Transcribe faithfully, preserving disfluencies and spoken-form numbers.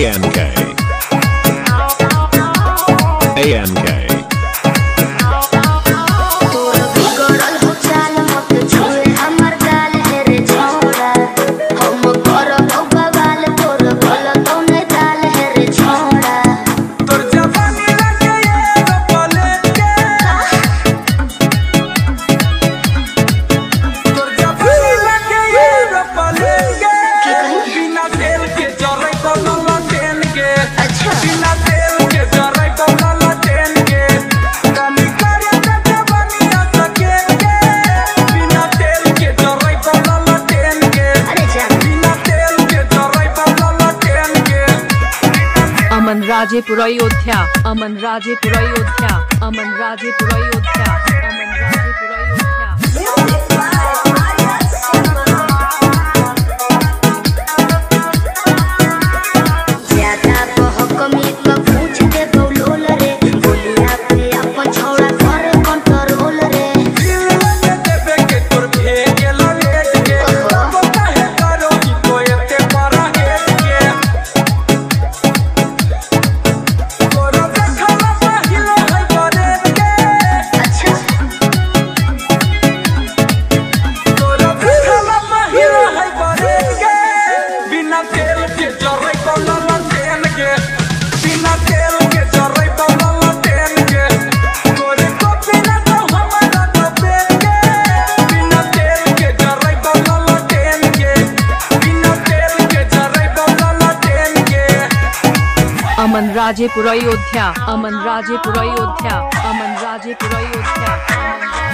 A N K A N K अमन राजेपुर अयोध्या अमन राजेपुर अयोध्या अमन राजेपुर अयोध्या अमन राजेपुर अयोध्या ज्यादा बहकमी का पूछ दे बोलोल रे बोलिया पे अपन छोड़ा कर कंट्रोल रे दिल में देबे के तोर भेगे लगे के पता है करो कि कोई ते परा है के तोरा देखला पहिलो है करे के अच्छा तोरा देखला पहिलो है करे के बिना तेल के जरे कोला लटेन के बिना तेल के जरे कोला लटेन के तोरे को बिना तो हमारा तो पेन के बिना तेल के जरे कोला लटेन के बिना तेल के जरे कोला लटेन के अमन राजेपुर अयोध्या अमन राजेपुर अयोध्या अमन राजेपुर अयोध्या अमन